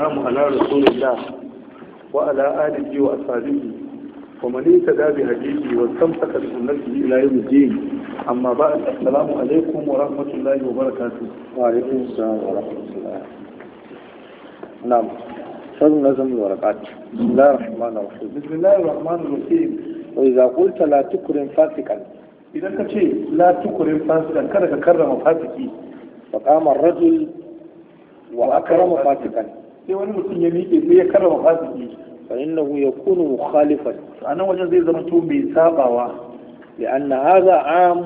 السلام على رسول الله وعلى آله وأصحابه ومن اهتدى بهديه واستمسك بسنته إلى يوم الدين. أما بعد، السلام عليكم ورحمة الله وبركاته. وعليكم السلام ورحمة الله. نعم، شرح نظم الورقات. بسم الله الرحمن الرحيم. بسم الله الرحمن الرحيم. وإذا قلت لا تكرم فاسقا، إذا كنت لا تكرم فاسقا كذا كرم فاسقي، فقام الرجل وأكرم فاسقا، sai wani mutum ya miƙe sai ya karrama fasiki, فإنه يكون مخالفا، a nan wajen zai zama to mai sabawa, لأن هذا عام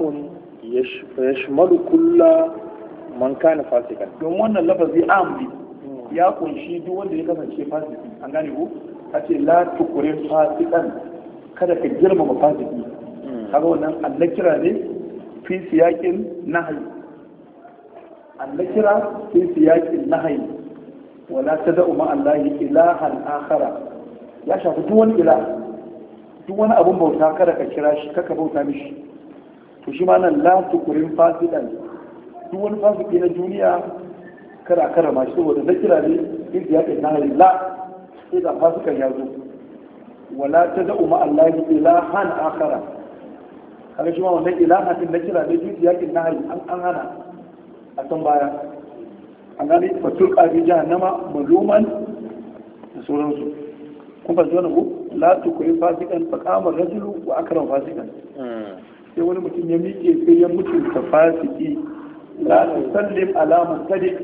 يشمل كل من كان فاسقا. don wannan lafazi amri ya kunshi duk wanda ya kasance fasiki. An gane ko a ce la tukurin fasikan, kada ka girmama fasiki. Kaga wannan annakira ne fi siyakin nahyi, annakira fi siyakin nahyi, wala tad'u ma allahi ilahan akhara, ya shafi duk wani ilah, duk wani abun bauta kada ka kira shi, kaka bauta mishi. To shi ma nan la tukurin fasikan, duk wani fasiki na duniya kada a karama shi, saboda na kira ne in ya kai na la sai da fasikan ya zo. Wala tad'u ma allahi ilahan akhara, kaga shi ma wannan ilaha din na kira ne in ya kai na an hana a san baya. An gane fatul qadi jahannama maluman da sauransu. Kun fahimci wannan ko la tukurin fasikan fa qama rajulu wa akrama fasikan. Sai wani mutum ya miƙe sai ya mutunta fasiki. La tusallim ala mubtadi',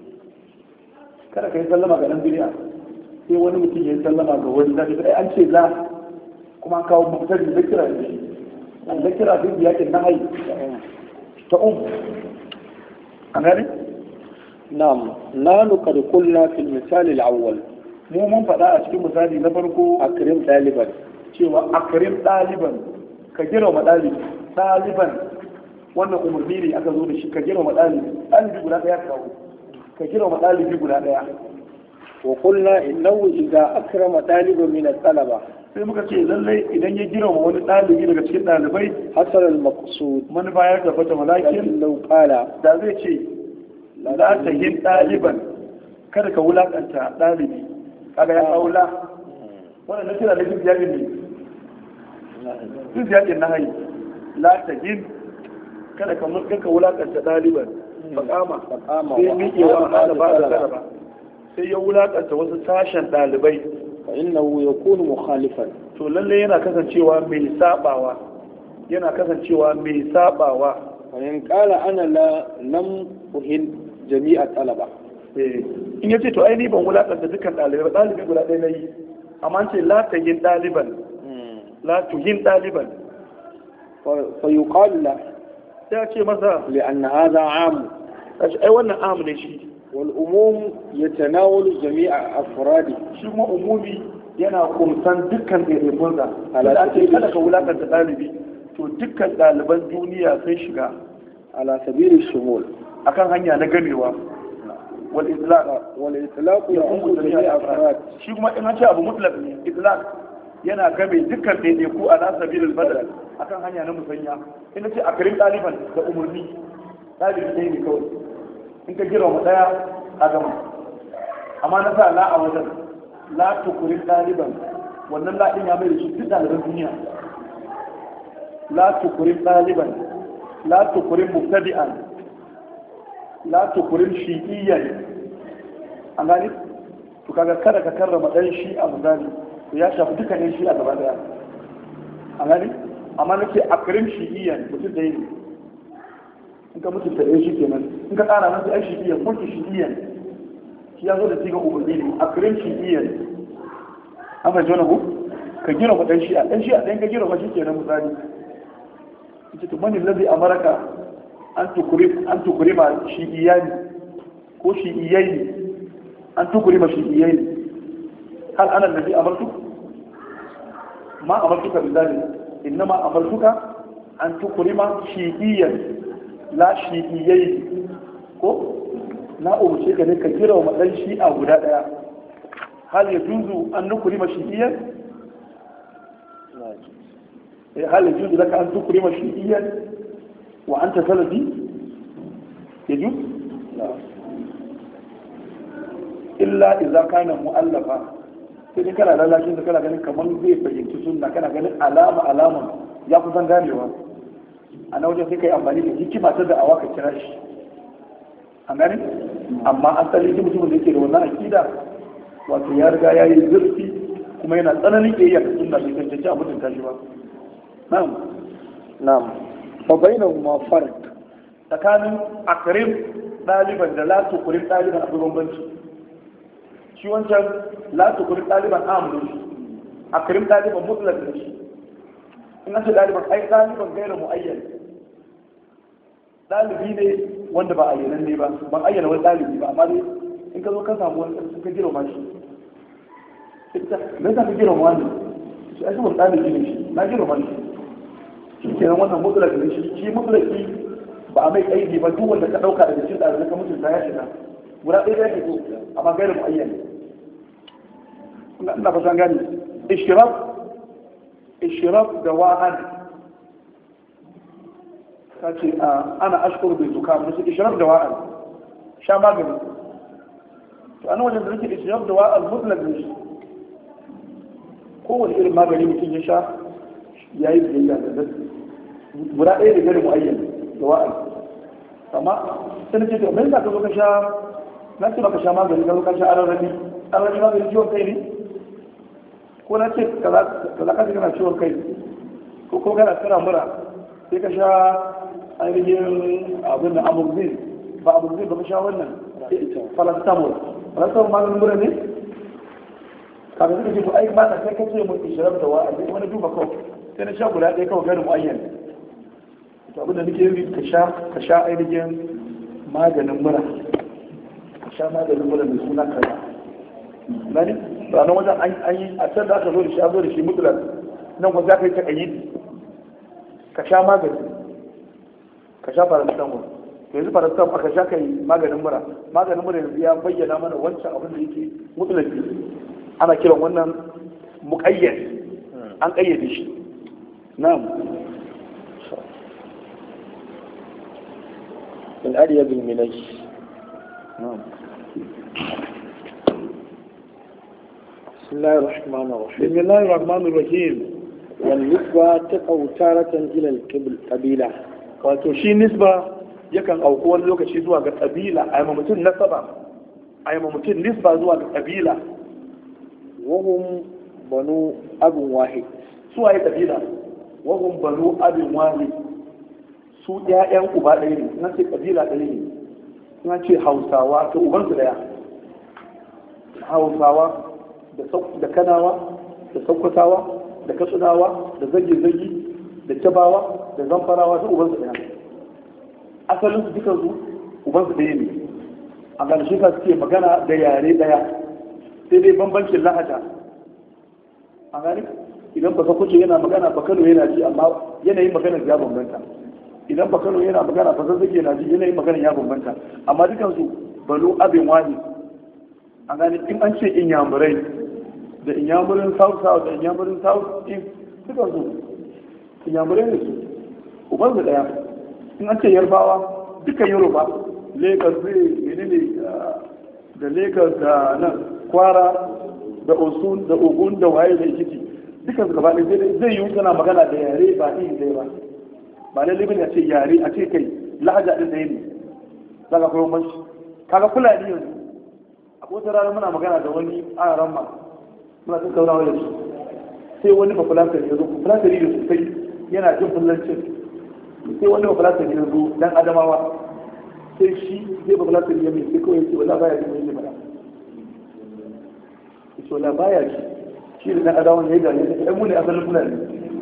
kada kai sallama ga dan bid'a. Sai wani mutum ya sallama ga wani zai ai an ce la, kuma an kawo mubtadi da kira ne. An da kira din ya ke nahi ta an gane. نعم، نحن قد قلنا في المثال الأول، mu mun faɗa a cikin misali na farko أكرم طالبا، cewa akrim ɗaliban, ka girma ɗalibi. Ɗaliban wannan umarni ne aka zo da shi, ka girma ɗalibi. Ɗalibi guda ɗaya kawo, ka girma ɗalibi guda ɗaya. وقلنا إنه إذا أكرم طالبا من الطلبة sai muka ce lallai idan ya girma wani ɗalibi daga cikin ɗalibai, حصل المقصود. manufa ya tabbata. Malakin لكن لو قال da zai ce la ta yin ɗaliban, kada ka wulaƙanta ɗalibi, kaga ya kawo la, wannan na kira da jin yaƙin ne, jin yaƙin na hayi. La ta yin, kada ka wulaƙanta ɗaliban, faƙama sai miƙewa a ba da zaraba, sai ya wulaƙanta wasu sashen ɗalibai, فإنه يكون مخالفا. to lalle yana kasancewa mai sabawa, yana kasancewa mai sabawa. وإن قال أنا لم أهن جميع الطلبة، in yace to ai ni ban wulaƙanta dukkan ɗalibai ba, ɗalibi guda ɗaya na yi, amma an ce la ta yin ɗaliban, la tu yin ɗaliban, فيقال له ya ce masa لأن هذا عام، ai wannan am ne shi, والأموم يتناول جميع أفراده. shi kuma umumi yana kumsan dukkan ɗaiɗaikunsa. Da ake kada ka wulaƙanta ɗalibi, to dukkan ɗaliban duniya sun shiga على سبيل الشمول، akan hanya na gamewa. wal itlaq والإطلاق ya يعم ummu جميع jami'a أفراد. shi kuma in an ce abu mutlaq ne, itlaq yana game dukkan ɗaiɗaiku ala sabilil badal, akan hanya na musanya. in ce akrim ɗaliban da umurni, ɗalibi ɗaya ne kawai, in ka gira wa ɗaya a gama. amma na sa la a wajen la tukurin ɗaliban, wannan la ɗin ya mai da shi duk ɗaliban duniya. la tukurin ɗaliban, la tukurin mubtadi'an, la tukurin shi'iyyan. an gani to kaga kada ka karrama ɗan shi a misali, to ya shafi dukkanin shi a gaba ɗaya. an gani amma na ce akrim shi'iyyan, mutum da yi, in ka mutunta ɗaya shi kenan, in ka ƙara nan sai ai shi'iyyan, mulki shi'iyyan, shi ya zo da siga umarni ne, akrim shi'iyyan. an fahimci wani ku ka gina wa ɗan shi'a, ɗan shi'a ɗan ka gina wa shi kenan misali. ita to mani lazi amaraka an tukuri ma shi'iyani ko shi'iyaini, an tukuri ma shi'iyaini. hal ana lazi amartu ma amartuka bizali, innama amartuka an tukuri ma shi'iyan la shi'iyaini, ko na umarce ka ne ka jira wa ɗan shi'a guda ɗaya. hal ya juzu an nukuri ma shi'iyan, hal ya juzu laka an tukuri ma shi'iyan wa an ta salafi ya ju? illa idza kana mu'allafa sai dai kana lalashin da kana ganin kamar zai fahimci sunna kana ganin alama ya kusan ganewa a na wajen sai kai amfani da hikima ta da'awa ka kira shi a gani amma asali duk mutumin da yake da wannan akida wato ya riga ya yi zurfi kuma yana tsananin ƙiyayya da sunna bai cancanci a mutunta shi ba na'am fa bainahuma farq tsakanin akrim ɗaliban da la tukurin ɗaliban akwai bambanci shi wancan la tukurin ɗaliban amurin shi akrim ɗaliban mutlaq da shi in an ce ɗaliban ai ɗaliban gaira mu'ayyan ɗalibi ne wanda ba ayyanan ne ba ban ayyana wani ɗalibi ba amma dai in ka zo ka samu wani ka jira ma shi me ka jira ma wani shi ai saboda ɗalibi ne shi na jira ma shi kenan wannan mutlaq ne shi mutlaqi ba a mai aiki ba duk wanda ka ɗauka daga cikin ɗalibai ka mutunta ya shiga guda ɗaya ya fito amma gaira mu'ayyan ina fatan gani ishiraf da wa'an ta ce ana ashkuru bai zuka mu su ishiraf da wa'an sha magani to ana wajen da nake ishiraf da wa'an mutlaq ne shi kowane irin magani mutum ya sha ya yi biyayya da zai guda ɗaya da gari mu'ayyan da wa'an amma sai nake to me za ka zo ka sha na ce baka sha magani ka zo ka sha ararrabi magani ciwon kai ne ko na ce kaza ka kana ciwon kai ko kana tsira mura sai ka sha ainihin abin da amurzin ba ka sha wannan paracetamol maganin mura ne kafin suka ce to ai ba na sai ka ce mun ishirar da wa'a sai wani duba kawai sai na sha guda ɗaya kawai gani mu'ayyan to abin da nake yi ka sha ainihin maganin mura ka sha maganin mura mai suna kaza gani ranar wajen an yi a can da aka zo da shi a zo da shi mutular nan kuma za ka yi ta kayyidi ka sha magani ka sha paracetamol to yanzu paracetamol aka sha kai maganin mura yanzu ya bayyana mana wancan abin da yake mutular ana kiran wannan muƙayyad an ƙayyade shi na'am الأريب المني نعم بسم الله الرحمن الرحيم بسم الله الرحمن الرحيم والنسبة تقع تارة إلى القبيلة wato shi nisba yakan auku wani lokaci zuwa ga ƙabila a yamma mutum nasaba a yamma mutum nisba zuwa ga ƙabila wahum banu abin wahid su waye ƙabila wahum banu abin wahid su ƴaƴan uba ɗaya ne na ce ƙabila ɗaya ne na ce hausawa ta ubansu ɗaya hausawa da kanawa da sakkwatawa da katsunawa da zage-zage da kyabawa da zamfarawa ta ubansu ɗaya asalin su duka su ubansu ɗaya ne a ƙarshe ka suke magana da yare ɗaya sai dai bambancin lahaja a gani idan baka kuce yana magana bakano yana ji amma yanayin magana ya bambanta idan bakano yana magana ba zazzage yana ji yanayin magana ya bambanta amma dukansu balo abin wani a gani in an ce inyamurai da inyamurin south south da inyamurin south east dukansu inyamurai ne su uban da daya in an ce yarbawa dukkan yoruba lagos zai menene da lagos da nan kwara da osun da ogun da waye da ikiti dukkan su gaba ɗaya zai yi suna magana da yare ba iri ɗaya ba ba lalle bane a ce yare a ce kai lahaja din ɗaya ne za ka koyo mashi kaga fulani yanzu a wata rana muna magana da wani aran ma muna tattaunawa da shi sai wani ba fulatani ya zo fulatani da sosai yana jin fulancin sai wani ba fulatani ya zo dan adamawa sai shi zai ba fulatani ya mai sai kawai ce wala baya jin yake mana ce wala baya shi da dan adamawa ya yi da ya ce mu ne asalin fulani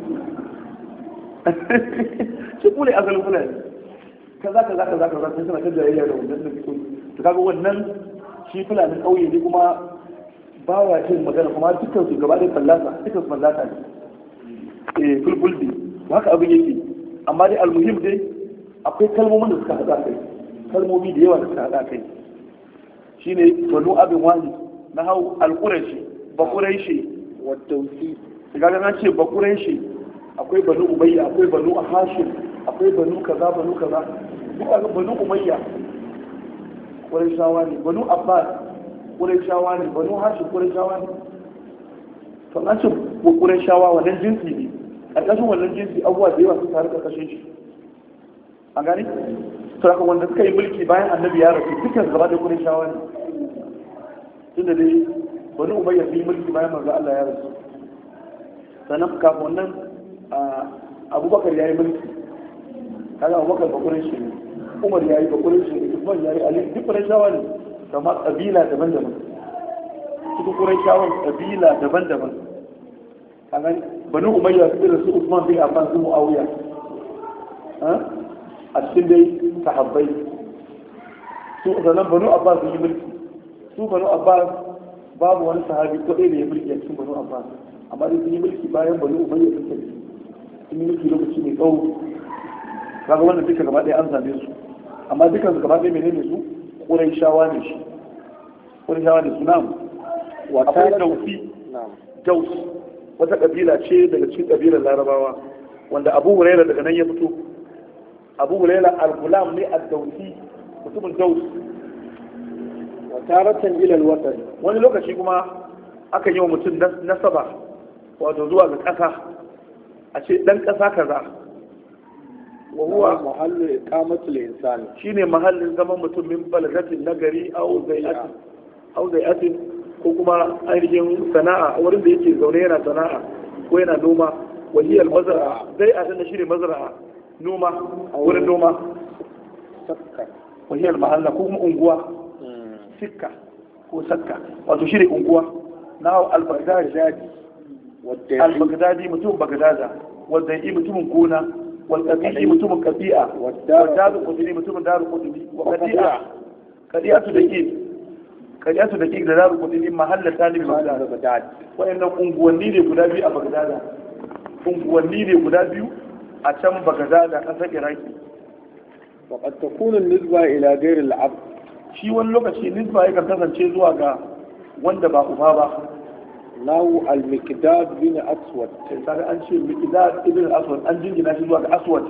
sai kule asalin fulani kaza sai suna ta jayayya da wannan da fito to kaga wannan shi fulani kauye ne kuma ba wa cin magana kuma dukkan su gaba da fallasa dukkan su fallasa ne fulfuldi haka abin yake amma dai almuhim dai akwai kalmomin da suka hada kai kalmomi da yawa da suka hada kai shine banu abin wani na hau alquraishi bakuraishi wa tawsi kaga na ce bakuraishi akwai banu umayya akwai banu hashim akwai banu kaza duk banu umayya wurin shawa ne banu abbas Qurayshawa ne, banu Hashim Qurayshawa ne. To an ce Qurayshawa wannan jinsi ne. Ƙarƙashin wannan jinsi abubuwa da yawa sun taru ƙarƙashin shi. An gani? Saboda wanda suka yi mulki bayan annabi ya rasu dukkan gaba da Qurayshawa ne. Tunda dai banu Umayya yi mulki bayan manzo Allah ya rasu. Sannan kafin wannan Abubakar ya yi mulki. Kaga Abubakar bakurin shi ne. Umar ya yi bakurin shi ne. Usman ya yi Ali duk Qurayshawa ne. Kamar ƙabila daban-daban. Cikin Qurayshawan ƙabila daban-daban. A gani banu Umayya su irin su Usman bin Affan su Muawiya. A cikin dai sahabbai. Su sannan banu Abbas sun yi mulki. Su banu Abbas babu wani sahabi ko ɗaya da ya mulki a cikin banu Abbas. Amma dai sun yi mulki bayan banu Umayya sun tafi. Sun yi mulki lokaci mai tsawo. Kaga wannan duka gaba ɗaya an same su. Amma dukan su gaba ɗaya menene su? Qurayshawa ne shi. Qurayshawa ne su namu. Akwai Dausi. Daus wata kabila ce daga cikin kabilar Larabawa wanda Abu Hurairah daga nan ya fito. Abu Hurairah al-Ghulam ne ad-Dausi mutumin Daus. Wa taratan ila al-watan. Wani lokaci kuma aka yi wa mutum nasaba wato zuwa ga ƙasa a ce dan ƙasa kaza. Wa huwa mahallu iqamatul insani shine mahallin zaman mutum min balagatin nagari aw zai'atin ko kuma ainihin sana'a a wurin da yake zaune yana sana'a ko yana noma wahiyar mazara zai a tana shine mazara noma wurin noma wahiyar mahalla ko kuma unguwa sikka ko sakka wato shine unguwa na al-baghdadi mutum bagdada wanda yi mutumin gona والقبيعي متوم قبيعة والدار قدري متوم دار قدري وقبيعة قبيعة دقيق دار قدري محل ثاني بغداد وإن unguwanni ne guda biyu a Bagdada unguwanni ne guda biyu a can Bagdada ƙasar Iraki وقد تكون النسبة إلى غير الأب shi wani lokaci nisba yakan kasance zuwa ga wanda ba uba ba lahu al-miqdad bin aswad sai an ce miqdad ibn aswad an jingina shi zuwa ga aswad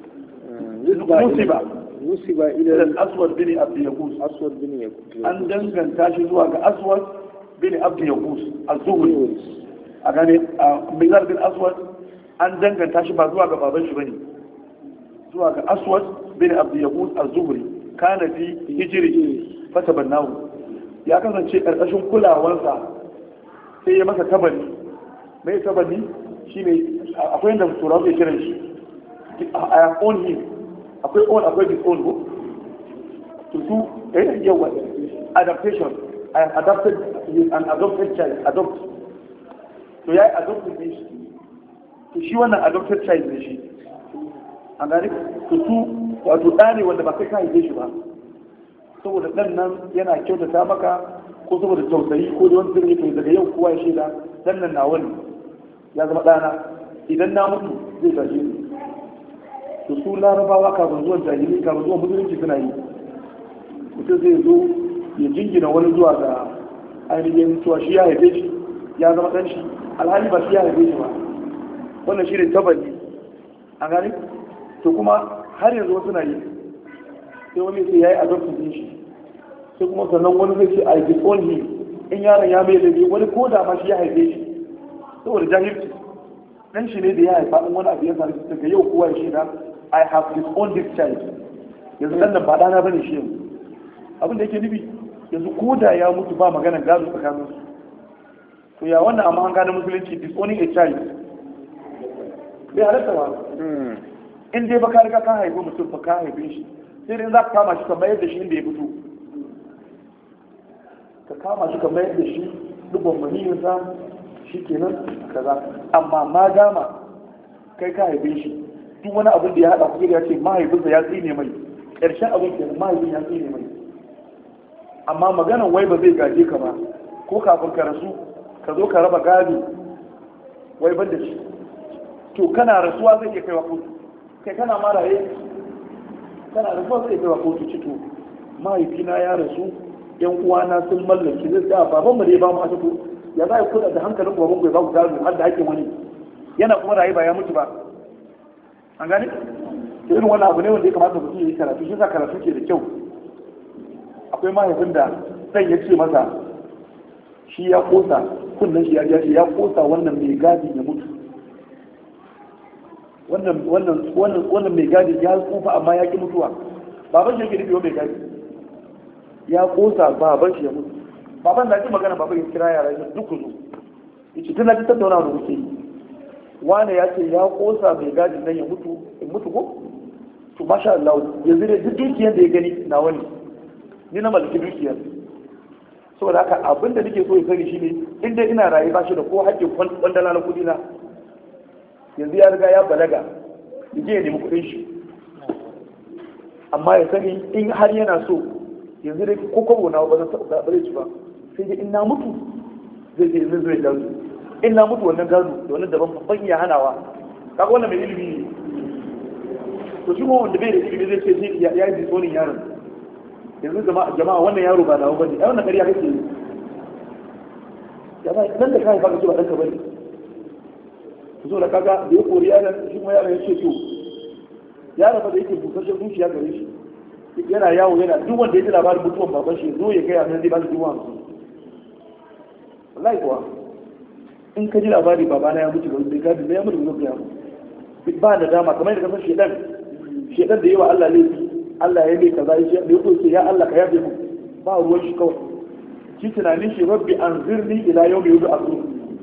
nusiba ila al-aswad bin abd yaqus an danganta shi zuwa ga aswad bin abd yaqus az-zuhri a gane miqdad bin aswad an danganta shi ba zuwa ga baban shi bane zuwa ga aswad bin abd yaqus az-zuhri kana fi hijri fatabannahu ya kasance karkashin kulawansa sai ya masa tabani mai tabani shi ne akwai yadda turawa zai kiran shi I have owned him akwai own akwai disown ko to do yawa adaptation I have adopted an adopted child adopt to ya yi adopted ne shi to shi wannan adopted child ne shi an gani to su wato ɗa ne wanda ba kai ka haife shi ba saboda ɗan nan yana kyautata maka ko saboda tausayi ko da wani zirgi to daga yau kowa ya shaida dan nan nawa ne ya zama ɗana idan na mutu zai gaje ni to su larabawa kafin zuwan jahili kafin zuwan musulunci suna yi mutum zai zo ya jingina wani zuwa ga ainihin cewa shi ya haife shi ya zama ɗan shi alhali ba shi ya haife shi ba wannan shi ne tabali a gani to kuma har yanzu wasu na yi sai wani sai ya yi adoption din shi sai kuma sannan wani zai ce I disown him in yaron ya mai laifi wani ko da ma shi ya haife shi saboda jahilci dan shi ne da ya haifa in wani abu ya sami daga yau kowa ya shaida I have disowned this child yanzu dan nan ba dana bane shi yanzu abin da yake nufi yanzu ko da ya mutu ba magana gado tsakanin su to ya wannan amma an gane musulunci disowning a child bai halatta ba in dai baka riga ka haifi mutum ba ka haife shi sai dai za ka kama shi ka mayar da shi inda ya fito ka kama shi ka mayar da shi dubban maniyinsa shi kenan kaza amma ma dama kai ka haife shi duk wani abin da ya haɗa kuke da ya ce mahaifinsa ya tsine mai ƙarshen abin kenan mahaifin ya tsine mai amma maganan wai ba zai gaje ka ba ko kafin ka rasu ka zo ka raba gado wai ban da shi to kana rasuwa zai iya kaiwa kotu kai kana ma raye kana rasuwa zai iya kaiwa kotu ci to mahaifina ya rasu yan uwana sun mallaki zai da baban mu da ya ba mu asibiti ya za a kula da hankalin baban ku ya ba ku gado har da hakkin wani yana kuma raye ba ya mutu ba an gane to irin wannan abu ne wanda ya kamata mutum ya yi karatu shi sa karatu ke da kyau akwai mahaifin da sai ya ce masa shi ya kosa kunnen shi ya kosa wannan mai gadi ya mutu, wannan mai gadi ya tsufa amma ya ki mutuwa. Baban shi yake nufi wa mai gadi ya kosa baban shi ya mutu. Baban na ji magana, baban ya kira yara ya duk zo yace tun na ji tattaunawa da kuke yi, wane ya ce ya kosa mai gadi nan ya mutu, in mutu ko to masha Allah yanzu dai duk dukiyar da ya gani na wani, ni na mallaki dukiyar. Saboda haka abin da nake so ya sani shine in dai ina rayu ba shi da ko haƙƙin kwandala na kuɗi na, yanzu ya riga ya balaga ya je ya nemi kuɗin shi, amma ya sani in har yana so yanzu dai ko kwabo na ba zai ci ba, sai dai in na mutu zai gado, in na mutu wannan gado da wannan daban ban iya hanawa. Kaga wannan mai ilimi ne, to shi kuma wanda bai da ilimi zai ce ya yi disonin yaron. Yanzu jama'a wannan yaro ba nawa bane, ai wannan ƙarya kake yi. Jama'a nan da kai baka ce ba ɗanka bane. To so da kaga da ya kori yaron, shi kuma yaron ya ce to yaron fa da yake busasshen zuciya gare shi, yana yawo yana duk wanda ya ji labarin mutuwan baban shi zo ya kai a nan zai ba shi 50,000. Wallahi kuwa in ka ji labari babana ya mutu ga wani gadi na ya mutu ga wani ba da dama, kamar yadda kasar shedan da yawa Allah laifi, Allah ya mai kaza ya da yake ya Allah ka yafe mu, ba ruwan shi kawai shi tunanin shi rabbi anzirni ila yawmi yub'athun.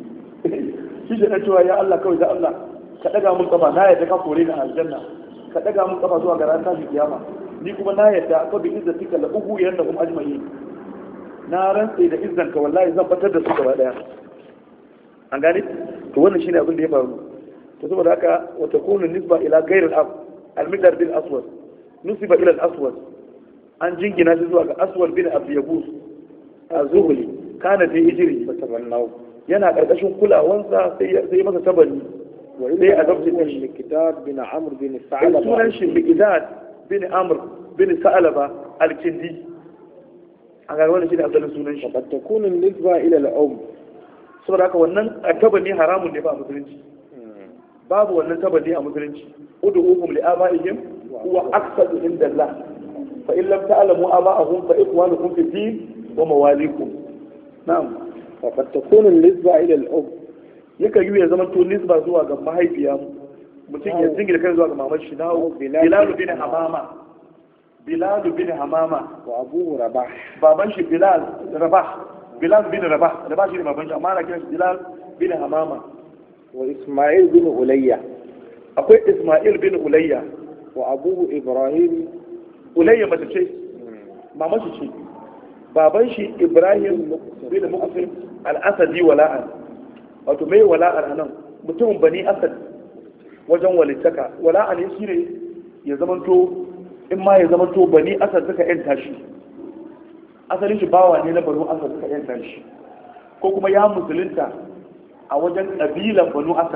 Shi shedan cewa ya Allah kawai da Allah ka daga mun kafa, na yadda ka kore ni aljanna, ka daga mun kafa zuwa ga ran tashi kiyama, ni kuma na yadda ka bi izzatika la uhu yanahum ajma'in, na rantsa da izzanka wallahi zan batar da su gaba daya. An gane to wannan shine abin da ya faru. To saboda haka wa takunu nisba ila ghayr al-ab al-midar bil aswad nusiba ila al-aswad, an jingina shi zuwa ga aswad bin abi yabus az-zuhli, kana fi hijri fatabannahu, yana karkashin kulawansa sai ya masa tabani. Wa ila adabti al-miqdad bin amr bin sa'laba, sunan shi miqdad bin amr bin sa'laba al-kindi. An ga wannan shine asalin sunan shi. Qad takunu nisba ila al-um, saboda haka wannan tabani haramun ne ba a musulunci, babu wannan tabani a musulunci. ud'uhum li aba'ihim huwa aqsadu inda Allah, fa in lam ta'lamu aba'ahum fa ikhwanukum fi din wa mawalikum. Na'am. wa qad takunu nisba ila al-um, yaka yi ya zama to nisba zuwa ga mahaifiya, mutum ya jingina kai zuwa ga mamar shi. Na Bilal bin Hamama, Bilal bin Hamama wa abuhu Rabah, baban shi Bilal bin Rabah shi ne baban shi, amma ana kiran shi Bilal bin Hamama. wa Isma'il bin Ulayya, akwai Isma'il bin Ulayya, wa abuhu Ibrahim. Ulayya mace ce, maman shi ce, baban shi Ibrahim bin Muqsim al-Asadi wala'an. Wato mai wala'an anan mutumin Bani Asad wajen walittaka. Wala'an ya shi ne ya zamanto, in ma ya zamanto Bani Asad suka yanta shi, asalin shi bawa ne na Banu Asad suka yanta shi, ko kuma ya musulunta a wajen ƙabilan Banu Asad.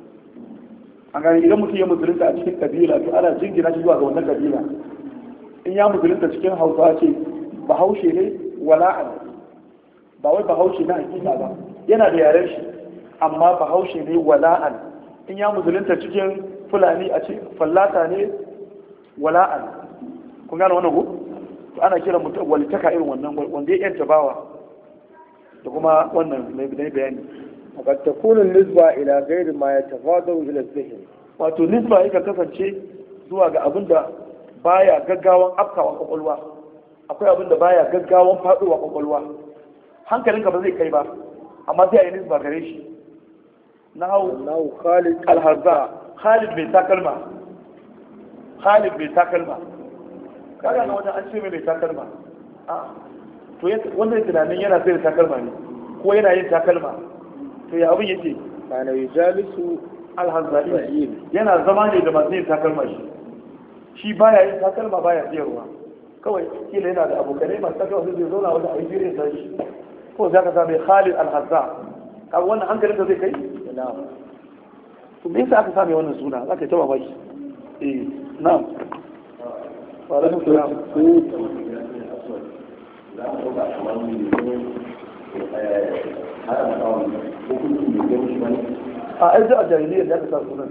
An gani idan mutum ya musulunta a cikin ƙabila to ana jingina shi zuwa ga wannan ƙabila. In ya musulunta cikin Hausawa ce Bahaushe ne wala'an, ba wai Bahaushe na hakika ba, yana da yaren shi amma Bahaushe ne wala'an. In ya musulunta cikin Fulani a ce Fallata ne wala'an. Kun gane wannan ko? To ana kira mutum walitaka irin wannan, wanda ya yanta bawa, da kuma wannan mai bayani. وقد تكون النسبة إلى غير ما يتفاضل إلى الذهن. wato nisba yake kasance zuwa ga abin da baya gaggawan afkawa kwakwalwa, akwai abin da baya gaggawan faɗowa kwakwalwa, hankalinka ba zai kai ba, amma sai a yi nisba gare shi. na hau Khalid al-Hazza, Khalid mai takalma, kaga na wajen an ce mai takalma, to wanda tunanin yana sai da takalma ne ko yana yin takalma, to ya abin yake kana yujalisu al-Hazza'i yana zama ne da masu yin takalma, shi baya yin takalma baya siyarwa, kawai kila yana da abokanai masu takalma sai zai zauna wajen a yi jirin sa shi, ko za ka sami Khalid al-Hazza. kaga wannan hankalin da zai kai na'am. to me yasa aka sami wannan suna, za ka yi ta mamaki. Na'am. Wa alaikum salam. a ai a jahiliyar da aka sa sunan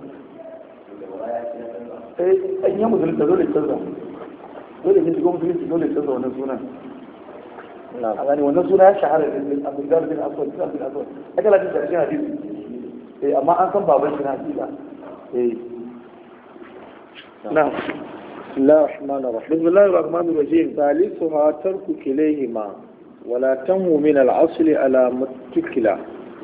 an yi musulunta dole canza, dole ne shiga musulunci dole canza wannan sunan. a gani wannan suna ya shahara da abdullah bin aswad bin aswad aka lafi da shi hadisi amma an san baban shi na hakika na'am بسم الله الرحمن الرحيم بسم الله الرحمن الرحيم ثالثها ترك كليهما ولا تنمو من الأصل على متكلا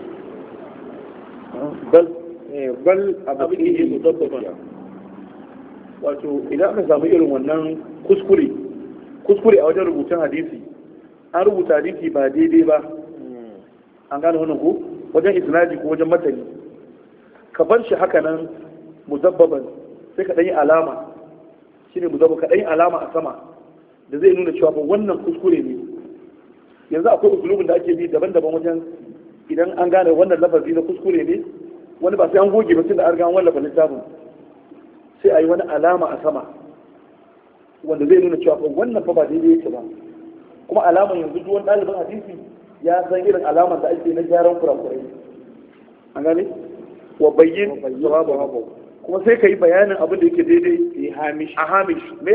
بل أبقيه مضبطا wato idan aka samu irin wannan kuskure a wajen rubutun hadisi an rubuta hadisi ba daidai ba an gane wannan ko wajen isnadi ko wajen matani ka bar shi haka nan muzabbaban sai ka yi alama shine muzabba ka yi alama a sama da zai nuna cewa ba wannan kuskure ne yanzu akwai usulubin da ake bi daban-daban wajen idan an gane wannan lafazi na kuskure ne wani ba sai an goge ba sai da an riga an wallafa littafin sai a yi wani alama a sama wanda zai nuna cewa wannan fa ba daidai yake ba kuma alaman yanzu duk wani ɗalibin hadisi ya san irin alaman da ake na gyaran kurakurai an gane wa bayyin sawabu kuma sai ka yi bayanin abin da yake daidai a hamish mai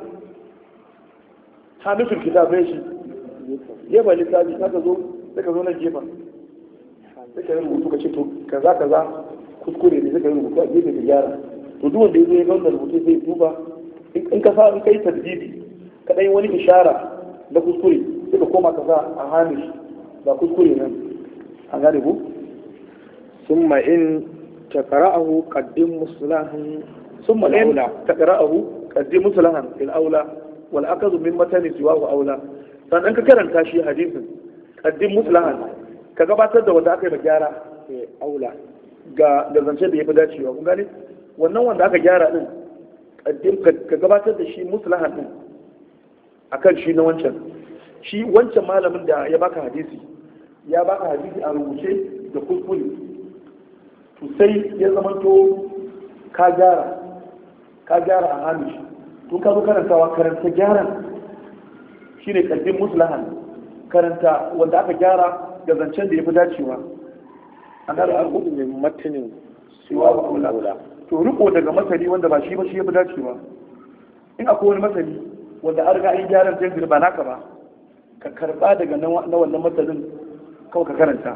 hamishul kitab mai shi gefen littafi ka zo sai ka zo na gefen sai ka yi rubutu ka ce to kaza kuskure ne sai ka yi rubutu a gefe da gyara to duk wanda ya zo ya ga wannan rubutu sai duba in ka sa in kai tadbibi ka dai wani ishara da kuskure sai ka koma ka sa a hamish ba kuskure nan an gane ku summa in taqra'ahu qaddim muslahan summa in taqra'ahu qaddim muslahan fil aula wal akadu min matani siwahu aula sannan ka karanta shi hadisin qaddim muslahan ka gabatar da wanda aka yi gyara aula ga zance da ya fi dacewa kun gane wannan wanda aka gyara din ka gabatar da shi muslahan din akan shi na wancan shi wancan malamin da ya baka hadisi a rubuce da kuskure to sai ya zama to ka gyara a hamish tun ka zo karantawa karanta gyaran shi ne ƙarfin muslahan karanta wanda aka gyara da zancen da ya fi dacewa an gara al'ubu mai matanin siwa ba aula to riko daga masani wanda ba shi ba shi ya fi dacewa in akwai wani masani wanda an riga an gyaran jangir ba naka ba ka karba daga na wannan masanin kawai ka karanta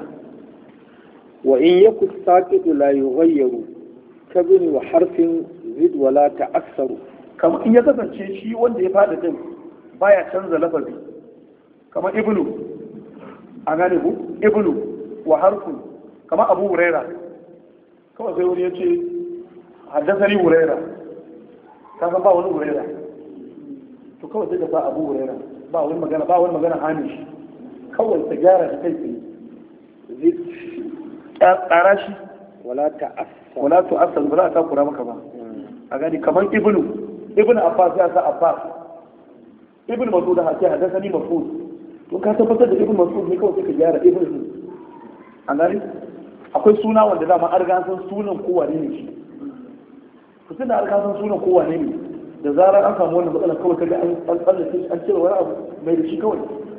wa in yaku saqitu la yughayyaru kabin wa harfin zid wa la ta'assaru kamar in ya kasance shi wanda ya fada din baya canza lafazi kamar ibnu a gane ku ibnu wa harfu kamar abu huraira kawai sai wani ya ce haddasani huraira ka san ba wani huraira to kawai sai ka sa abu huraira ba wani magana hamish kawai ta gyara ta kai tsaye zai tsara shi wala ta'assar ba za a takura maka ba a gani kamar ibnu abbas ya sa abbas ibnu masud da hace haddasani masud to ka tabbatar da ibnu masud ne kawai sai ka gyara ibnu an gani akwai suna wanda dama an riga san sunan kowane ne shi to tunda an riga san sunan kowane ne da zarar an samu wannan matsalar kawai kaga an tsallace shi an cire wani abu mai da shi kawai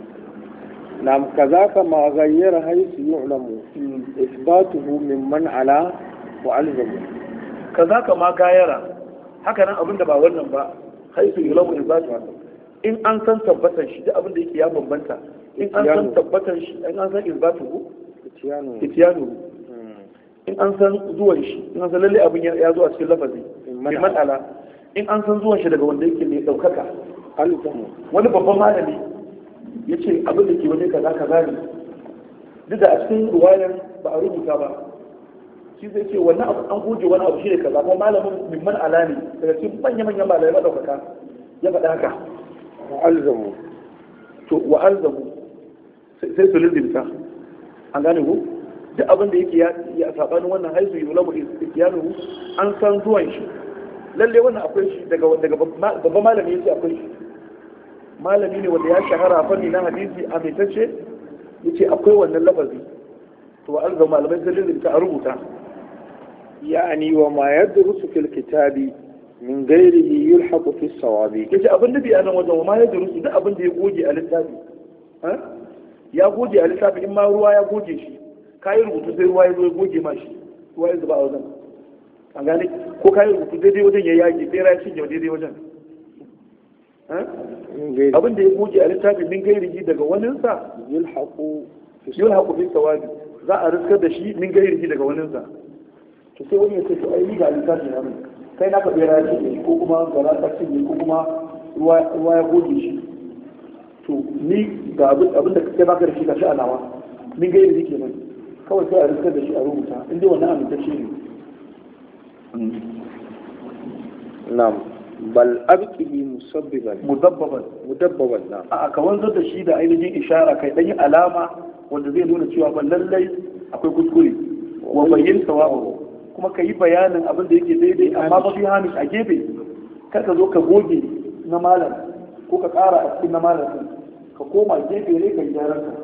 nam kazaka ma ghayyara haythu yu'lamu isbatuhu mimman ala wa alzamu kazaka ma gayara haka nan abinda ba wannan ba haythu yu'lamu isbatuhu in an san tabbatar shi duk abinda yake ya bambanta in an san tabbatar shi in an san isbatuhu itiyanu in an san zuwan shi in an san lalle abin ya zo a cikin lafazi mimman ala in an san zuwan shi daga wanda yake mai ɗaukaka wani babban malami ya ce abin da ke waje kaza ne duk da a cikin ruwayar ba a rubuta ba shi zai ce wannan abu an goge wani abu shi ne kaza kuma malamin mimman ala ne daga cikin manya-manyan malamai maɗaukaka ya faɗa haka wa alzamu sai su lizimta an gane ku duk abin da yake ya sabanin wannan haisu yi ulamu istiyanu an san zuwan shi lalle wannan akwai shi daga babban malami yake akwai shi malami ne wanda ya shahara a fanni na hadisi a maitacce yace akwai wannan lafazi to an zama malamai sun lizinta a rubuta yani wa ma yadrusu fil kitabi min ghairihi yulhaqu fi sawabi yace abin da bi anan wajen wa ma yadrusu duk abin da ya goge a littafi ya goge a littafi in ma ruwa ya goge shi kayi rubutu sai ruwa ya zo ya goge ma shi ruwa ya zuba a wajen an gane ko kayi rubutu daidai wajen ya yage sai ya cinye daidai wajen abin da ya goge a littafi min gairihi daga waninsa yulhaqu fi sawabi za a riskar da shi min gairihi daga waninsa. To sai wani ya ce to ai ni ga littafi na mai kai naka bera ya ce ko kuma gara ta ce ko kuma ruwa ya goge shi, to ni ga abin da kai baka da shi ka shi alawa min gairihi kenan kawai sai a riskar da shi a rubuta in dai wannan amintacce ne. na'am bal abqihi mudabbaban na a ka wanzar da shi da ainihin ishara kai dan yi alama wanda zai nuna cewa ban lallai akwai kuskure wa bayyin sawabu kuma ka yi bayanin abin da yake daidai amma ba fi hamish a gefe kar ka zo ka goge na malam ko ka ƙara a cikin na malam ka koma gefe ne ka yi gyaran ka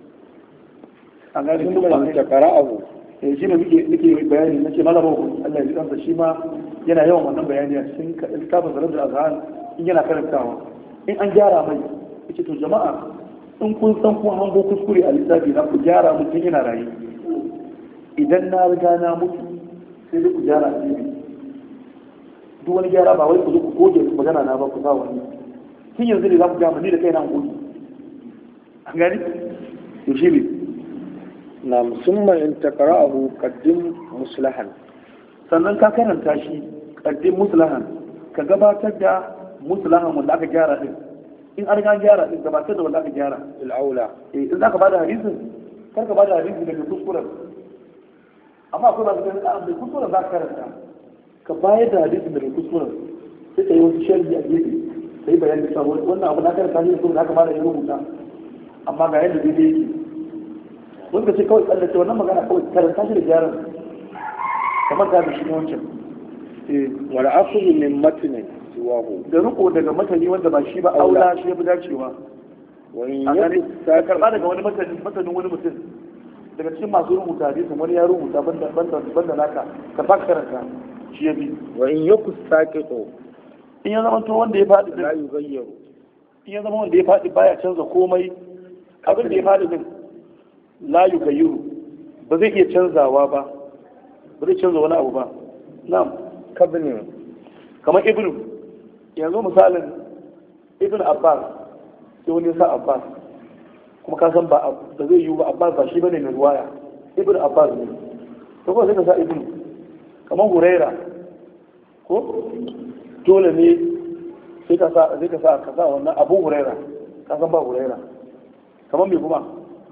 a gani sun man ta qara'ahu shi ne muke bayani na ce malamin Allah ya kansa shi ma yana yawan wannan bayani a cikin littafin zarar da azhan in yana karantawa in an gyara mai yace to jama'a in kun san kun hango kuskure a littafi na ku gyara mu tun yana rayu idan na riga na mutu sai dai ku gyara a cikin duk wani gyara ba wai ku zo ku goge magana na ba ku sa wani tun yanzu ne za ku gyara ni da kai na goge an gani to shi ne na musamman in ta qara'ahu qaddim muslahan sannan ka karanta shi qaddim muslahan ka gabatar da muslahan wanda aka gyara din in an ga gyara din gabatar da wanda aka gyara al'aula in zaka bada hadisin kar ka bada hadisin daga kuskuren amma akwai ba ka da kuskuren za ka karanta ka bayar da hadisin daga kuskuren sai ka yi wasu sharhi a gefe sai bayani cewa wannan abu na karanta ne saboda haka malam ya rubuta amma ga yadda daidai yake wanda ce kawai tsallace wannan magana kawai karanta shi da gyaran kamar da shi ne wancan wala akhudhu min matnin siwahu da riko daga matani wanda ba shi ba aula shi ya fi dacewa wani ya karba daga wani matanin wani mutum daga cikin masu rubuta hadisin wani ya rubuta banda naka ka fa karanta shi ya bi wa in yaku saqitu in ya zama to wanda ya faɗi la yughayyiru in ya zama wanda ya faɗi baya canza komai abin da ya faɗi din la yughayyiru ba zai iya canzawa ba zai canza wani abu ba na'am kabnin kamar ibnu yanzu misalin ibn abbas sai wani sa abbas kuma ka san ba zai yiwu ba abbas ba shi bane mai ruwaya ibn abbas ne to ko sai ka sa ibnu kamar huraira ko dole ne sai ka sa wannan abu huraira ka san ba huraira kamar me kuma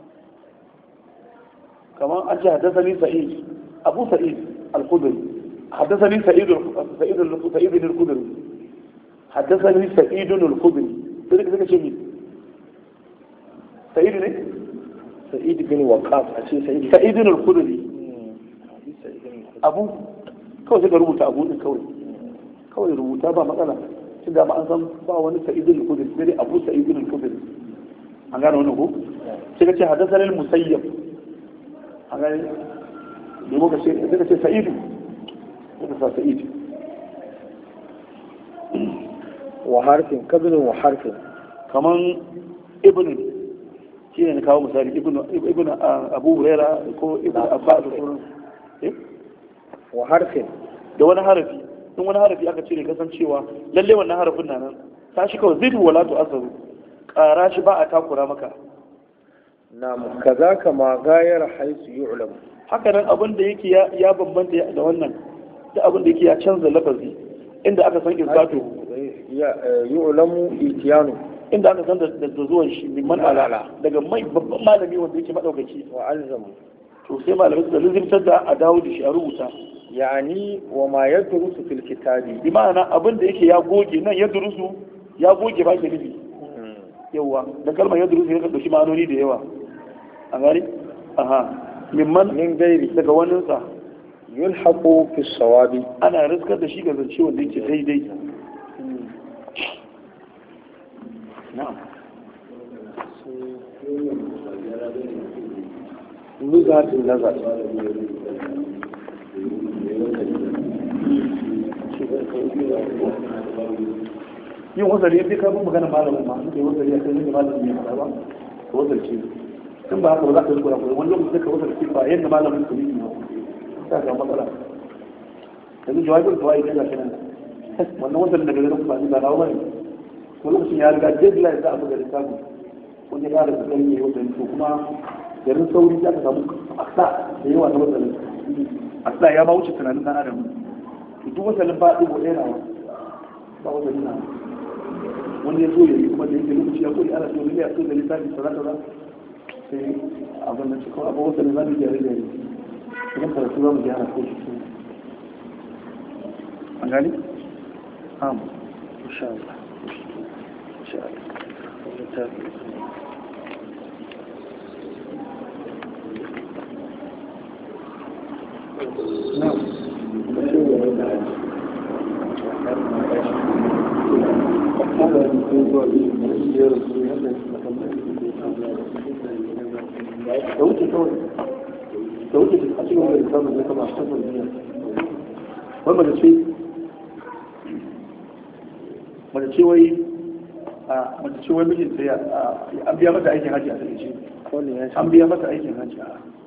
kamar an ce haddathani sa'id abu sa'id al-khudri haddathani sa'id al-khudri حدثني سعيد الخدري كده شيء سعيد ne سعيد بن وقاص أشي سعيد الخدري abu kawai sai ka rubuta abu din kawai rubuta ba matsala tun da ba an san ba wani sa'id al-khudri sai abu sa'id al-khudri an gane wannan ko sai ka ce hadathana al-musayyab an gane ne muka ce sai ka ce sa'id ka sa sa'id wa harfin kabinin wa harfin kaman ibn shi ne kawo misali ibn abu huraira ko ibn abbas da sauran wa harfin da wani harafi in wani harafi aka cire kasancewa lalle wannan harafin na nan ta shi kawai zai wala to asaru ƙara shi ba a takura maka na kaza kama gayar haisu yu'lam haka nan abin da yake ya bambanta da wannan da abin da yake ya canza lafazi inda aka san irsato yu'lamu itiyanu inda aka san da zuwan shi min ala daga mai babban malami wanda yake madaukaki wa alzamu to sai malamai suka lizimtar da a dawo da shi a rubuta yani wa ma yadrusu fil kitabi bi ma'ana abin da yake ya goge nan yadrusu ya goge ba ke nufi yawa da kalmar yadrusu ya dauki ma'anoni da yawa an gani aha mimman min gairi daga waninsa yulhaqu fi sawabi ana riskar da shi ga zance wanda yake daidai na'am nuzhatun nazar yin wazari yadda ka bin magana malamin ma suke wazari a kan yadda malamin ya faɗa ba ka wazarce tun ba haka ba za ka yi kura kura wani lokaci ka wazarce ba yadda malamin ka yi ba ta ga matsala yanzu jawabin kawai idan ga shi nan wannan wazarin daga garin ba ni ba na wani ko lokacin ya riga deadline za a buga littafi wanda ya da kuɗin ne wata to kuma garin sauri za ka samu aksa da yawa na matsalin aksa ya ba wuce tunanin ɗan adam duk wasalin ba ɗigo ɗaya na ba wasalin na wani ya so ya yi kuma da yake lokaci ya kuri ana so ne ya so da littafi sana kaza sai abin da cikin abu wasalin za mu gyare gyare idan karatu za mu gyara ko shi an gani? insha Allah insha Allah da wuce kawai da wuce a cikin wani littafin da kama a cikin duniya wani mace ce wai mijinta ya an biya mata aikin hajji a takaice an biya mata aikin hajji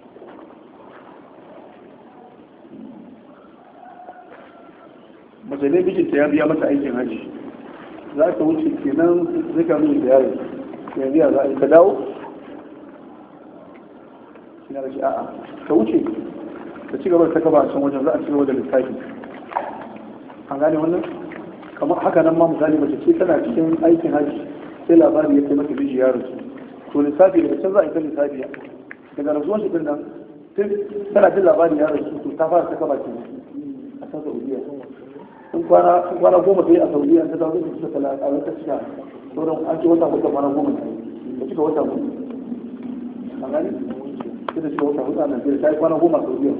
mace ne mijinta ya biya mata aikin hajji za ta wuce kenan zai ka mijinta ya rai yanzu ya za a yi ka dawo ina da shi a'a ka wuce ka ci gaba da ta gaba a can wajen za a ci gaba da lissafi an gane wannan kamar haka nan ma misali mace ce tana cikin aikin hajji sai labari ya kai mata miji ya rasu to lissafi daga can za a yi ta lissafi daga rasuwan shi din nan tana jin labari ya rasu to ta fara ta gaba ke a can saudiya in kwana goma ta yi a saudiya ta zaune da suka talata a wata cika sauran an ce wata hudu kwana goma ta cika wata hudu a gani sai da cika wata hudu a najeriya ta yi kwana goma a saudiya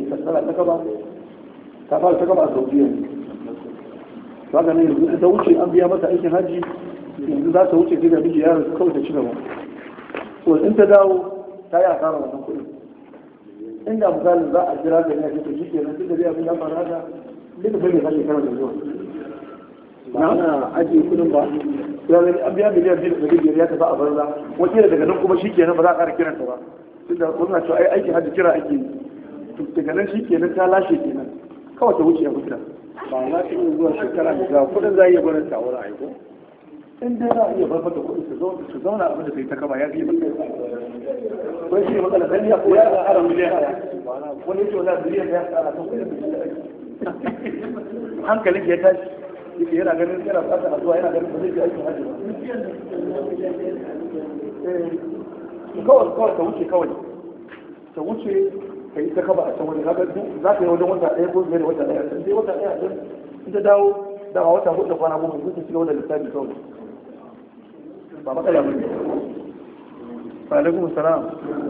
ta fara ta gaba a saudiya ba ga ne yanzu ta wuce an biya mata aikin hajji yanzu za ta wuce sai da miji yaron su kawai ta ci gaba to in ta dawo ta yi asara wannan kuɗin inda misalin za a jira da ne a cikin shi kenan tun da zai abin ya fara haka duka bai mai kashe karar da zuwa ba ana ajiye kudin ba ya gani an biya miliyan biyu da biyar ya tafi a banza wakila daga nan kuma shi kenan ba za a ƙara kiranta ba tunda wasu na cewa ai aikin hajji kira ake yi daga nan shi kenan ta lashe kenan kawai ta wuce ya mutu ba za ta iya zuwa shekara da kudin za a iya barin ta wurin aiko in dai za a iya bar mata kuɗi su zauna abin da sai ta kama ya biya mata wani shi ne matsala ɗan ya ko ya ƙara miliyan wani yake wani miliyan ya ƙara kan kuɗin da hankalin ya tashi yake yana ganin yana fata a zuwa yana ganin ba zai je aikin hajji ba kawai ta wuce ta wuce ka yi ta kaba a can wajen za ka yi wajen wata ɗaya ko biyar wata ɗaya sai wata ɗaya ɗin in ta dawo dama wata hudu da kwana goma sun ci gaba da lissafi kawai ba matsala ba ne wa alaikum salam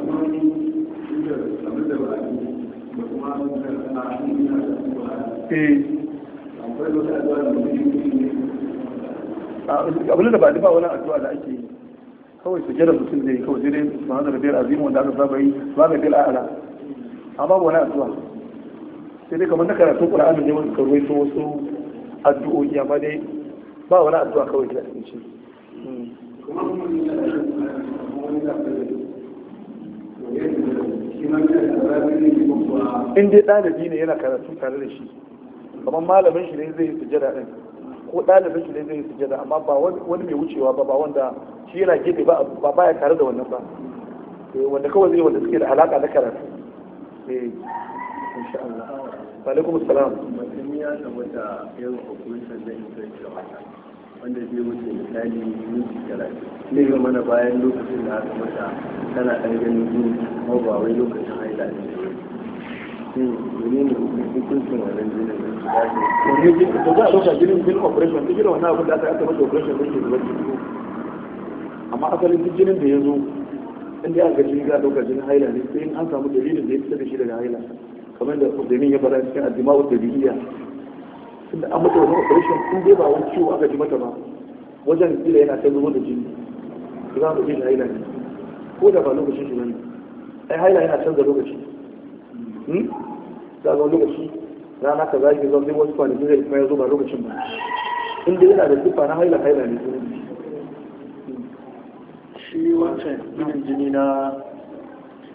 abin da ba ba wani addu'a da ake yi kawai su jira mutum zai kawai zai su hana da biyar azimu wanda aka saba yi ba mai bil a'ala amma ba wani addu'a sai dai kamar na karatun ƙura'ani ne wani karwai to wasu addu'o'i amma dai ba wani addu'a kawai da ake ce in dai ɗalibi ne yana karatu tare da shi kamar malamin shi ne zai yi sujada ɗin ko ɗalibin shi ne zai yi sujada amma ba wani mai wucewa ba wanda shi yana gefe ba baya tare da wannan ba wanda kawai zai wanda suke da alaƙa na karatu insha Allah wa alaikum assalam mutum ya tabbata yau hukuncin da ita ce wanda zai wuce misali minti 30 ne ga mana bayan lokacin da aka mata tana ɗan ganin jini ko ba wai lokacin haila ne ne hukuncin wannan jinin da za a ɗauka jinin operation duk irin wannan abin da aka mata operation da ke zuwa ciki amma asalin duk jinin da ya zo in dai aka jini za a ɗauka jinin haila ne sai an samu dalilin da ya fita da shi daga haila kamar da Usaimin ya fara cikin addima'u tabi'iyya tunda an mata wani operation in dai ba wani ciwo aka ji mata ba wajen kila yana ta zuwa da jini za mu ji haila ne ko da ba lokacin shi bane ai haila yana canza lokaci za ga lokaci rana ka zaki zo sai wasu kwanaki zai kuma ya zo ba lokacin ba in dai yana da sifa na haila ne shi wancan irin jini na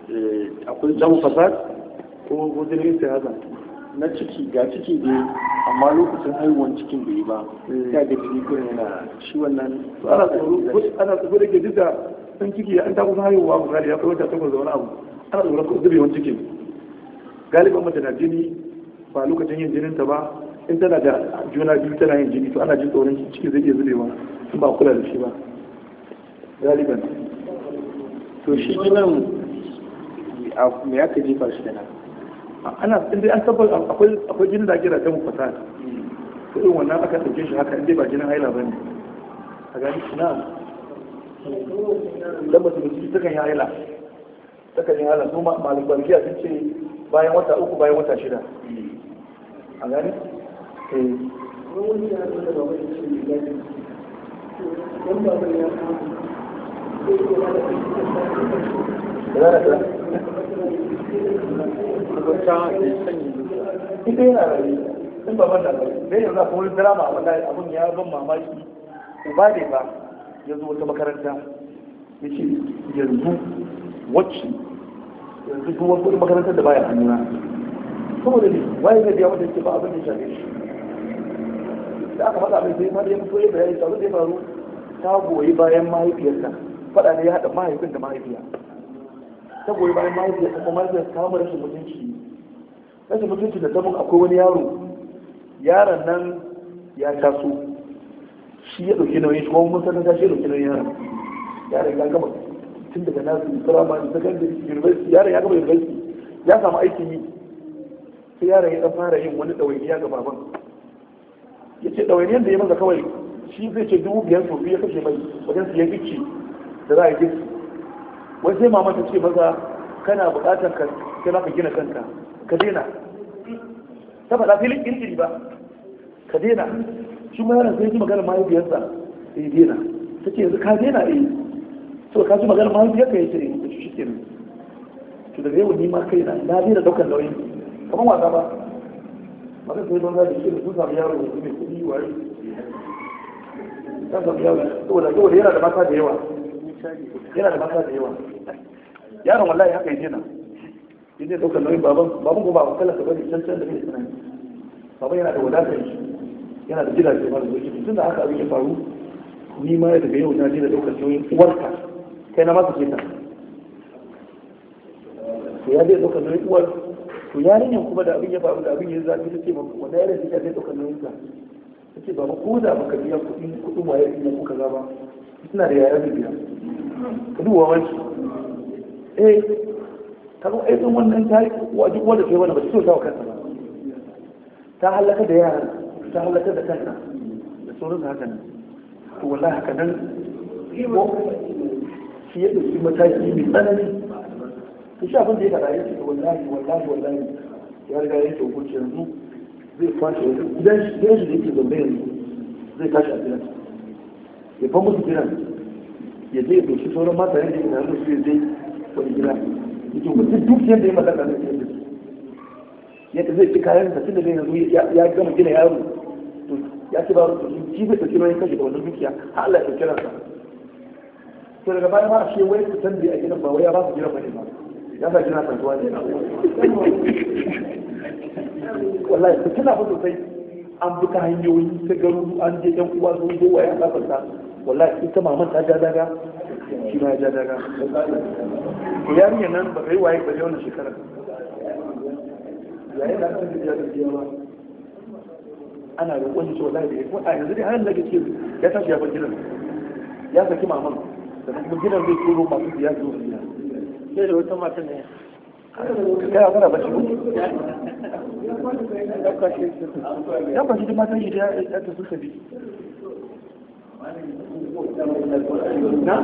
akwai jamu fasad ko jinin siyasa na ciki ga ciki ne amma lokacin haihuwan cikin bai yi ba ya ga jini ko yana shi wannan ana tsoro da ke duk da ɗan ciki an ta kusa haihuwa misali ya kai wata takwas da wani abu ana tsoron ko zubewan cikin galiban mace na jini ba lokacin yin jininta ba in tana da juna biyu tana yin jini to ana jin tsoron ciki zai iya zubewa in ba kula da shi ba galiban. To shi jinin me aka jefa shi kenan? Ana inda an tabbata akwai jinin da ake da damu fasad to irin wannan aka ɗauke shi haka inda ba jinin haila bane a gani na dan mutum ciki takan yi haila su malam barkiya sun ce bayan wata 3 bayan wata 6 a gani ita yana rayu in ba ban da rayu dai yanzu akwai wani drama wanda abun ya ban mamaki uba ne ba ya zo wata makaranta ya ce yanzu wacce yanzu duk wani kudin makarantar da baya hannuna saboda ne waye zai biya wanda ke ba abin da shafe shi da aka faɗa mai sai ma da ya fito ya bayani sabon da ya faru ta goyi bayan mahaifiyarsa faɗa ne ya haɗa mahaifin da mahaifiya ta goyi bayan mahaifiyarsa kuma mahaifiyarsa ta mu rashin mutunci da sabon akwai wani yaron nan ya taso shi ya ɗauki nauyin shi kuma mun sanar shi ya ɗauki nauyin yaron ya gama tun daga nasu firamare secondary university yaron ya gama university ya samu aikin yi sai yaron ya fara yin wani ɗawainiya ga baban ya ce ɗawainiyar da ya masa kawai shi zai ce 5,000 sofi ya kashe mai wajen siyan gici da za a yi gici wai sai mama ta ce maza kana buƙatar ka sai ka gina kanka ka daina ta faɗa filin ƙirƙiri ba ka daina shi ma yaron sai ji maganar mahaifiyarsa ya daina ta ce yanzu ka daina so ka ji maganar mahaifiyarka ya ce da shi ke nan to daga yau ni ma kai na daina ɗaukar nauyin kamar wasa ba masu sai don zaɗi shi da sun samu yaro da mai kuɗi waye ta samu yaro saboda yana da mata da yawa yaron wallahi haka yi jina yi zai ɗaukar nauyin baban ko ba a kallasa bane can da mai tsanani baban yana da wadatar shi yana da gidaje mara zuci tun da haka abin ya faru ni ma ya daga yau na jina ɗaukar nauyin uwarka kai na masu ke ta to ya zai ɗaukar nauyin uwar to yarinyar kuma da abin ya faru da abin ya zafi ta ce wanda yaron ta zai ɗaukar nauyin ta ta ce ba ko da baka biya kuɗin waye ina kuka za ba suna da yaya da biya ka duba wani ka zo aikin wannan ta yi wa duk wanda ke wani ba ta so ta wa kanta ba ta halaka da yaran ta halaka da kanta da sauran haka nan to wallahi haka nan shi ya ɗauki mataki mai tsanani to shi abin da ya faɗa ya ce wallahi ya riga ya ce hukunci yanzu zai kwashe gidan shi da yake zambe yanzu zai tashi a gidan ya fa musu gidan ya je ya ɗauki sauran mata yadda ya tare da su ya je wani gida yake mutum duk yadda ya mallaka zai ce yadda zai ci kayan sa tunda yanzu ya gama gina yaro to ya ci ba su shi zai ɗauki nauyin kashe da wannan dukiya har Allah ya ɗauki ransa to daga baya ma a ce wai su tambaye a gidan ba wai ya ba su gidan bane ba ya sa gina santuwa ne wallahi ku tuna fa sosai an bi ta hanyoyi ta garu an je yan uwa sun zo waya ta fanta wallahi ita maman ta ja daga shi ma ya ja daga to yarinyar nan ba kai waye bare wannan shekara yayin da aka ji da yawa ana roƙon shi wallahi da ko a yanzu dai har da ke ya tashi ya bar gidan ya saki maman da kuma gidan zai turo masu biya su biya sai da wata mata ne kai a kana bashi ya bashi da matan shi da ya ta suka bi na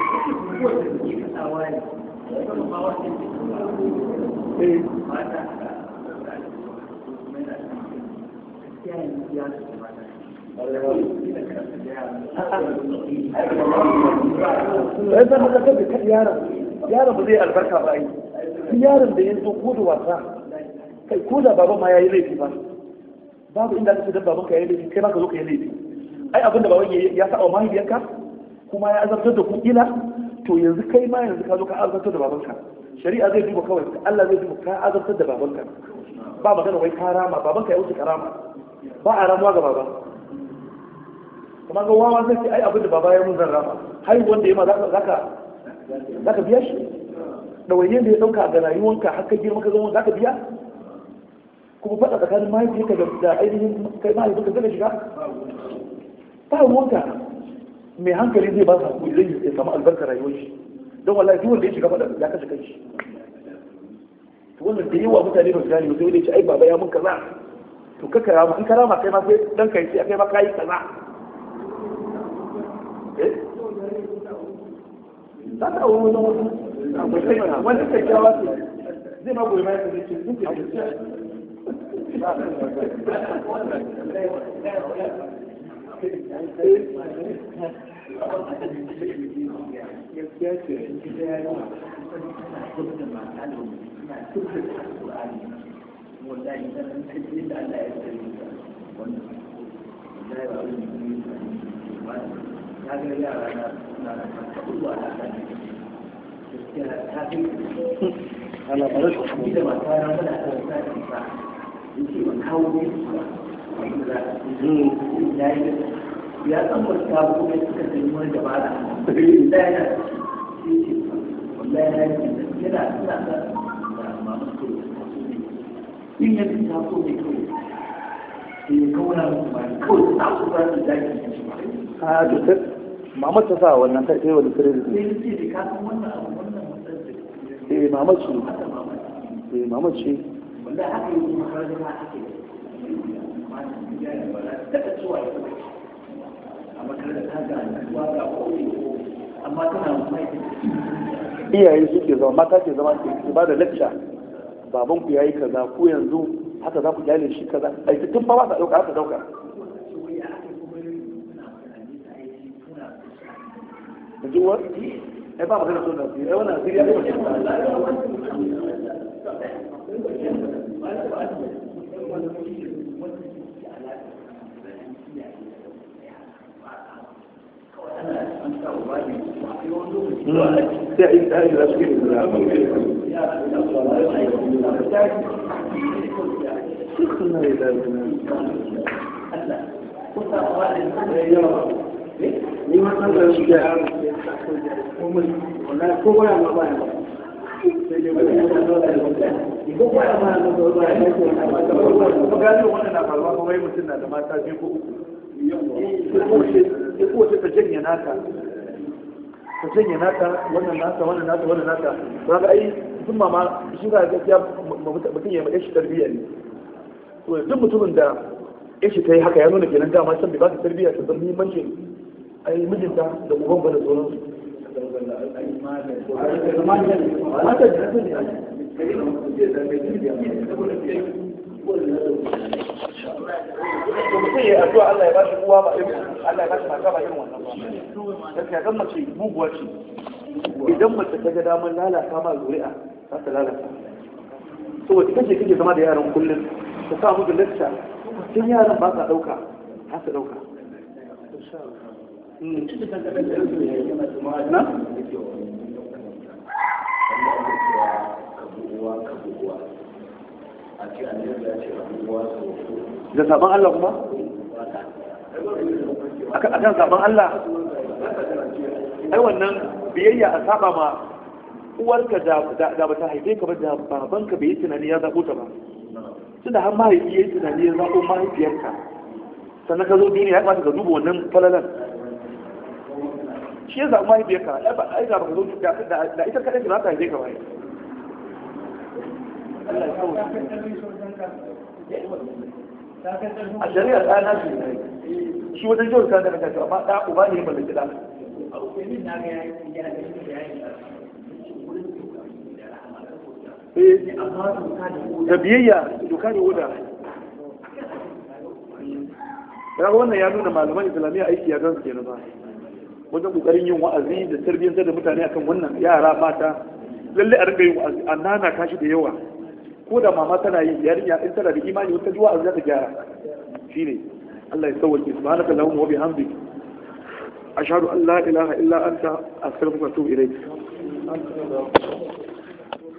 ya zama da kan yaron ba zai albarka ba ai yaron da ya zo ko da wasa kai ko da baban ma ya yi laifi ba babu inda ka ce dan baban ka ya yi laifi kai ma ka zo ka yi laifi ai abinda baban ya sa wa mahaifiyarka kuma ya azabtar da ku ila to yanzu kai ma yanzu ka zo ka azabtar da babanka shari'a zai duba kawai Allah zai duba ka azabtar da babanka ba magana wai ka rama babanka ya wuce karama ba a ramuwa ga baba kuma ga wawa zai ce ai abin da baba ya mun zan rama har wanda ya ma za ka biya shi ɗawainiyar da ya ɗauka ga rayuwanka har ka girma ka zama za ka biya kuma faɗa tsakanin mahaifiyarka da ainihin kai mahaifinka zai shiga ba ruwanka mai hankali zai ba su hakuri zai ya samu albarkar rayuwar shi don wallahi duk wanda ya shiga faɗa ya kashe kanshi to wannan da yawa mutane ba su gane ba sai wanda ya ce ai baba ya mun kaza to ka karama in karama kai ma sai dan kai sai kai ma kai kaza za ka auri wani kai kyawa ce zai ma goyi bayan da ce sun ke ya tsammarta kuma suka sanya wani dabara da yana wallahi yana suna da mamu ko in ya fita so ne kawai sai ya kauna musu ba kawai ta su ba su zaki a to mama ta sa wannan ta kai wani sirri sai ce da ka san wannan abu wannan mutsatsi mama ce mama ce wallahi haka yi kuma har da haka ke amma ya yi wala ta cewa a makaranta ga nasuwa ga kowane amma tana mai iyaye suke zama mata ke zama ke ba da lecture baban ku yayi kaza ku yanzu haka za ku kyale shi kaza aiki tun fa ba ta dauka haka dauka yanzu wa ai ba magana so da shi ai wannan asiri ya ga sai a yi tsari da su ni ma san da shi da wallahi ko baya ma baya sai dai ko baya ma da baya ne ko gani wannan na faruwa kuma yi mutum na da mata biyu ko uku ko ta janye naka wannan nata ba ga ai sun mama shi ga gaskiya mutum ya mai shi tarbiyya ne to duk mutumin da ya shi ta yi haka ya nuna kenan dama can bai ba ta tarbiyya ta san muhimmancin ai mijinta da uban ba da sauransu mutum ya addu'a Allah ya bashi uwa ba irin Allah ya bashi mata ba irin wannan ba gaskiya dan mace muguwa ce idan mace ta ga damar lalata ma zuri'a za ta lalata saboda ita ce kake zama da yaran kullum ta sa musu lecture tun yaran ba sa dauka za su dauka na? da saban Allah kuma? a kan saban Allah ai wannan biyayya a saba ma uwarka da ba ta haife ka ba da babanka bai yi tunani ya zaɓo ta ba tun da har mahaifi ya yi tunani ya zaɓo mahaifiyarka sannan ka zo duniya ya ɓata ka duba wannan falalan shi ya zaɓi mahaifiyarka ai ga baka zo da ita kaɗai za ta haife ka ba a shari'a ɗana shi shi wajen jawar kan da kanta amma ɗa uba ne mallaki ɗa da biyayya doka ne wuda kaga wannan ya nuna malaman islamiyya aiki ya gansu kenan ba wajen kokarin yin wa'azi da tarbiyyantar da mutane akan wannan yara mata lalle a rinka yin wa'azi a nana kashi da yawa ko da mama tana yi yarinya in tana da imani wata zuwa wa'azi za ta gyara shine Allah ya sauke subhanaka allahumma wa bihamdika ashhadu an la ilaha illa anta astaghfiruka wa atubu ilayk